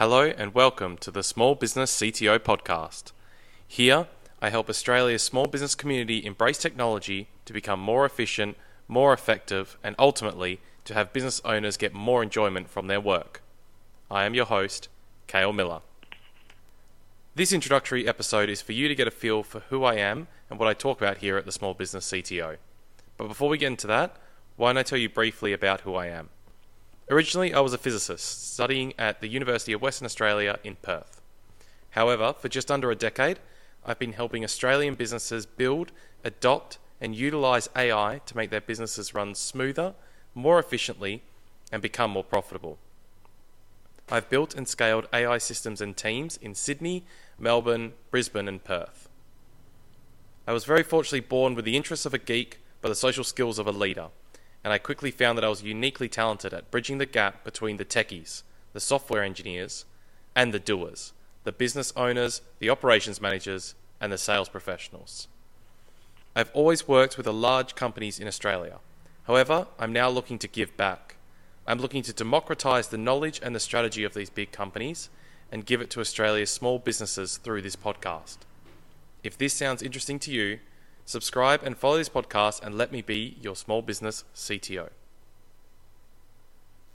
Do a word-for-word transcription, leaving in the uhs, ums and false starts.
Hello and welcome to the Small Business C T O podcast. Here, I help Australia's small business community embrace technology to become more efficient, more effective, and ultimately to have business owners get more enjoyment from their work. I am your host, Cale Miller. This introductory episode is for you to get a feel for who I am and what I talk about here at the Small Business C T O. But before we get into that, why don't I tell you briefly about who I am? Originally, I was a physicist, studying at the University of Western Australia in Perth. However, for just under a decade, I've been helping Australian businesses build, adopt, and utilise A I to make their businesses run smoother, more efficiently, and become more profitable. I've built and scaled A I systems and teams in Sydney, Melbourne, Brisbane, and Perth. I was very fortunately born with the interests of a geek, but the social skills of a leader. And I quickly found that I was uniquely talented at bridging the gap between the techies, the software engineers, and the doers, the business owners, the operations managers, and the sales professionals. I've always worked with the large companies in Australia. However, I'm now looking to give back. I'm looking to democratise the knowledge and the strategy of these big companies and give it to Australia's small businesses through this podcast. If this sounds interesting to you, subscribe and follow this podcast and let me be your small business C T O.